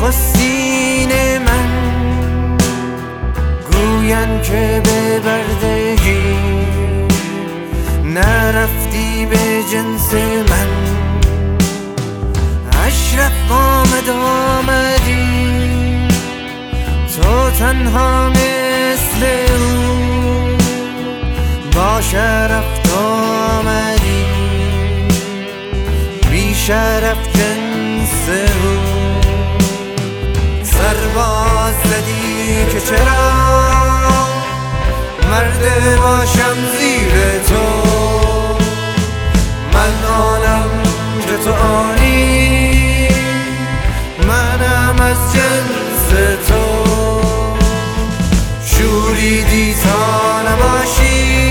نخستین من گوین که به بردگی نرفتی به جنس من. اشرف آمدی تو تنها مثل او با شرف آمدی بی شرف جنس او. سرباز زدی که چرا مرد باشم زیر تو، من آنم که تو آنی، منم از جنس تو. شوریدی تا نباشی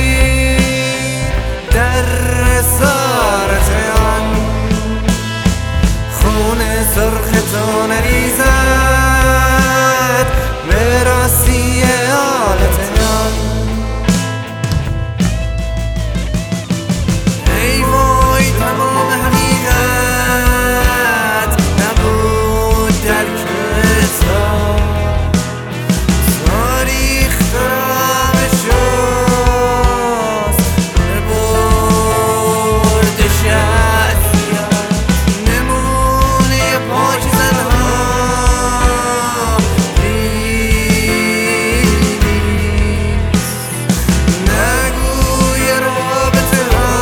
در اسارت آن، خون سرخ تو نریزد به راستی آلت آن. ای وای تمام حقیقت نبود در کتاب، تاریخ ترا به شست ببردش از یاد. نمونه پاک زنها نیست، نگوی رابطه ها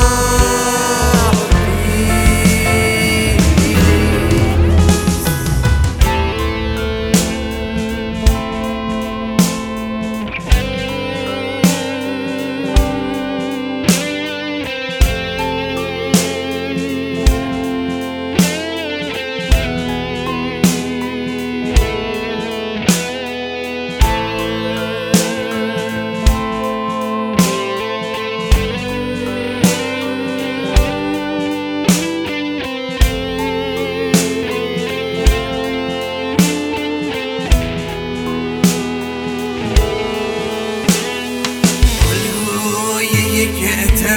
یک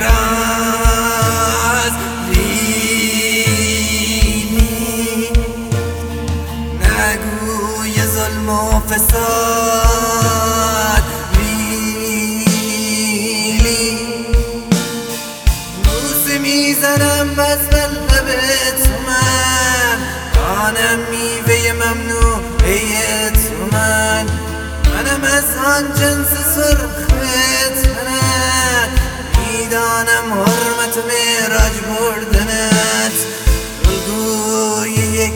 اعتراض لیلی، نگوی ظلم و فساد لیلی. بوسه میزنم بس لب تو من، آنم میوه ممنوعه تو من، منم از آن جنس سرخت منت، میدانم حرمت معراج بردنت. الگوی یک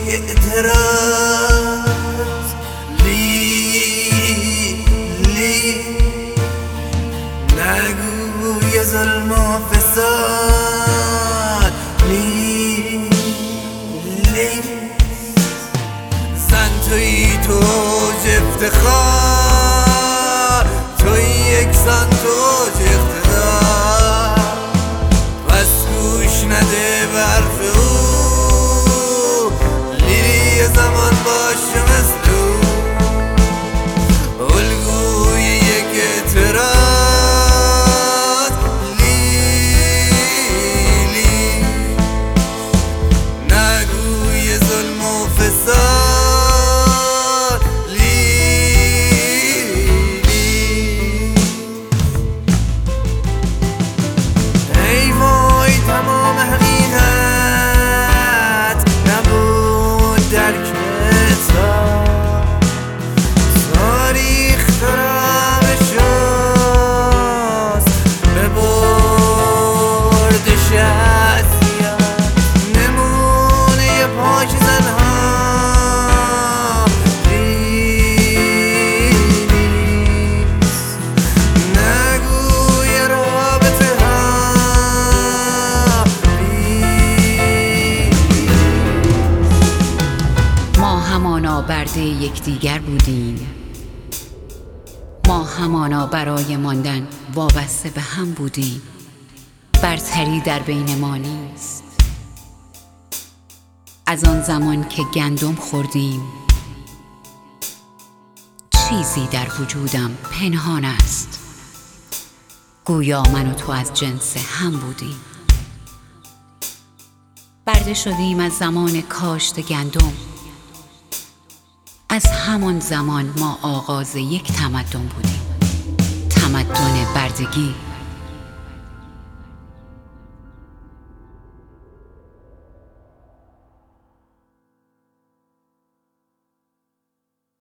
اعتراض لیلی، نگوی ظلم و فساد لیلی. زن توی تو افتخار، توی یکسان تو اقتدار، پس گوش نده به حرف او، لیلی زمان باشه مثل او. الگوی یک اعتراض لیلی، نگوی ظلم و فساد لیلی. ای وای تمام حقیقت نبود در کتاب، تاریخ ترا به شست ببردش از یاد. نمونه پاک زنها نیست، نگوی رابطه ها نیست. ما همانا برده یکدیگر بودیم، ما همانا برای ماندن وابسته به هم بودیم. برتری در بین ما نیست. از آن زمان که گندم خوردیم چیزی در وجودم پنهان است، گویا من و تو از جنس هم بودیم. برده شدیم از زمان کاشت گندم، از همان زمان ما آغاز یک تمدن بودیم، تمدن بردگی.